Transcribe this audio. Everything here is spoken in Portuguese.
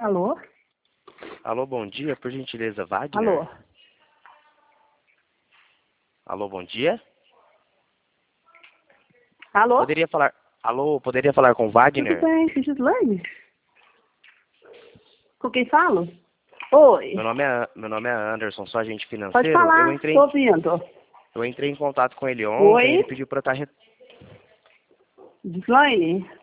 Alô? Alô, bom dia, por gentileza, Wagner? Alô? Alô, bom dia? Alô? Poderia falar... Alô, poderia falar com o Wagner? Tudo bem, Gislaine? Com quem falo? Oi. Meu nome é Anderson, sou agente financeiro. Pode falar, tô ouvindo. Eu entrei em contato com ele ontem, Oi? ele pediu para eu estar... Gislaine?